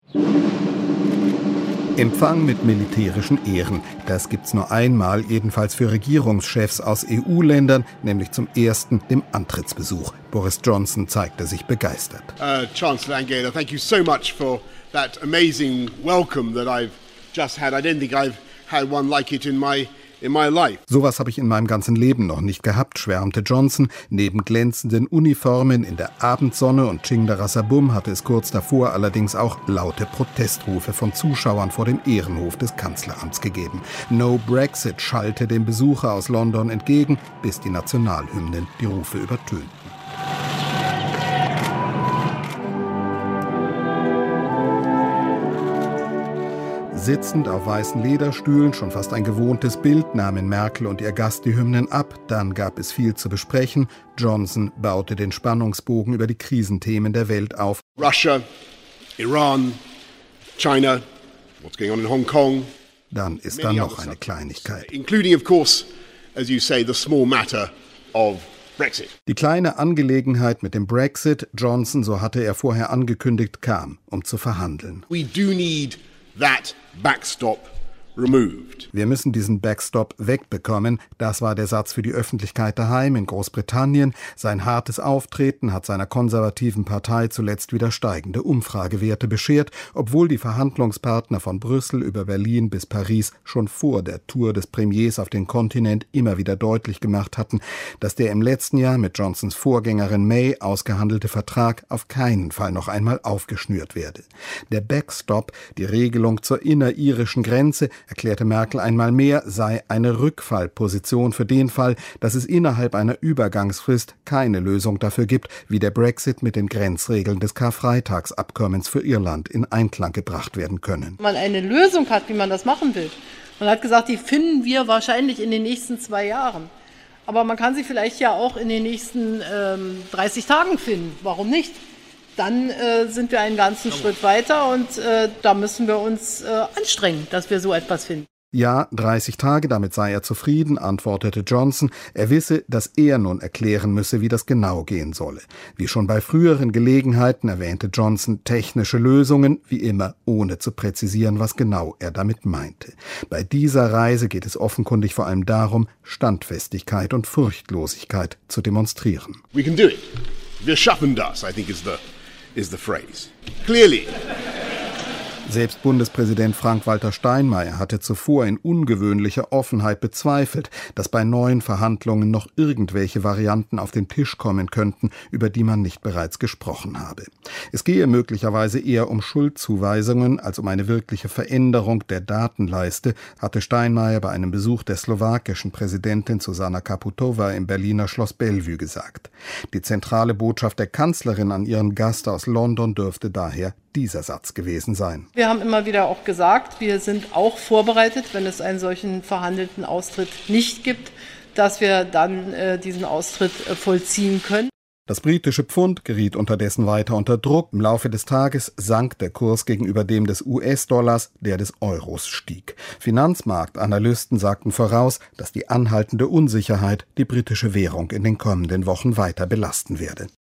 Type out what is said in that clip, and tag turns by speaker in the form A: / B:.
A: Empfang mit militärischen Ehren. Das gibt's nur einmal, jedenfalls für Regierungschefs aus EU-Ländern, nämlich zum ersten, dem Antrittsbesuch. Boris Johnson zeigte sich begeistert.
B: Chancellor Angela, thank you so much for that amazing welcome that I've just had. I don't think I've had one like it in my life.
A: Sowas habe ich in meinem ganzen Leben noch nicht gehabt, schwärmte Johnson. Neben glänzenden Uniformen in der Abendsonne und Chingdarasabum hatte es kurz davor allerdings auch laute Protestrufe von Zuschauern vor dem Ehrenhof des Kanzleramts gegeben. No Brexit schallte dem Besucher aus London entgegen, bis die Nationalhymnen die Rufe übertönten. Sitzend auf weißen Lederstühlen, schon fast ein gewohntes Bild, nahmen Merkel und ihr Gast die Hymnen ab. Dann gab es viel zu besprechen. Johnson baute den Spannungsbogen über die Krisenthemen der Welt auf.
B: Russia, Iran, China, what's going on in Hong Kong.
A: Dann ist da noch eine Kleinigkeit.
B: Including, of course, as you say, the small matter of Brexit. Die
A: kleine Angelegenheit mit dem Brexit, Johnson, so hatte er vorher angekündigt, kam, um zu verhandeln.
B: We do need that backstop removed.
A: Wir müssen diesen Backstop wegbekommen. Das war der Satz für die Öffentlichkeit daheim in Großbritannien. Sein hartes Auftreten hat seiner konservativen Partei zuletzt wieder steigende Umfragewerte beschert, obwohl die Verhandlungspartner von Brüssel über Berlin bis Paris schon vor der Tour des Premiers auf den Kontinent immer wieder deutlich gemacht hatten, dass der im letzten Jahr mit Johnsons Vorgängerin May ausgehandelte Vertrag auf keinen Fall noch einmal aufgeschnürt werde. Der Backstop, die Regelung zur inneririschen Grenze, erklärte Merkel einmal mehr, sei eine Rückfallposition für den Fall, dass es innerhalb einer Übergangsfrist keine Lösung dafür gibt, wie der Brexit mit den Grenzregeln des Karfreitagsabkommens für Irland in Einklang gebracht werden können.
C: Wenn man eine Lösung hat, wie man das machen will. Man hat gesagt, die finden wir wahrscheinlich in den nächsten 2 Jahren. Aber man kann sie vielleicht ja auch in den nächsten 30 Tagen finden. Warum nicht? Dann sind wir einen ganzen Schritt weiter und da müssen wir uns anstrengen, dass wir so etwas finden.
A: Ja, 30 Tage, damit sei er zufrieden, antwortete Johnson. Er wisse, dass er nun erklären müsse, wie das genau gehen solle. Wie schon bei früheren Gelegenheiten erwähnte Johnson technische Lösungen, wie immer ohne zu präzisieren, was genau er damit meinte. Bei dieser Reise geht es offenkundig vor allem darum, Standfestigkeit und Furchtlosigkeit zu demonstrieren.
B: We can do it. Wir schaffen das, I think is the phrase. Clearly.
A: Selbst Bundespräsident Frank-Walter Steinmeier hatte zuvor in ungewöhnlicher Offenheit bezweifelt, dass bei neuen Verhandlungen noch irgendwelche Varianten auf den Tisch kommen könnten, über die man nicht bereits gesprochen habe. Es gehe möglicherweise eher um Schuldzuweisungen als um eine wirkliche Veränderung der Datenleiste, hatte Steinmeier bei einem Besuch der slowakischen Präsidentin Zuzana Čaputová im Berliner Schloss Bellevue gesagt. Die zentrale Botschaft der Kanzlerin an ihren Gast aus London dürfte daher dieser Satz gewesen sein.
C: Wir haben immer wieder auch gesagt, wir sind auch vorbereitet, wenn es einen solchen verhandelten Austritt nicht gibt, dass wir dann diesen Austritt vollziehen können.
A: Das britische Pfund geriet unterdessen weiter unter Druck. Im Laufe des Tages sank der Kurs gegenüber dem des US-Dollars, der des Euros stieg. Finanzmarktanalysten sagten voraus, dass die anhaltende Unsicherheit die britische Währung in den kommenden Wochen weiter belasten werde.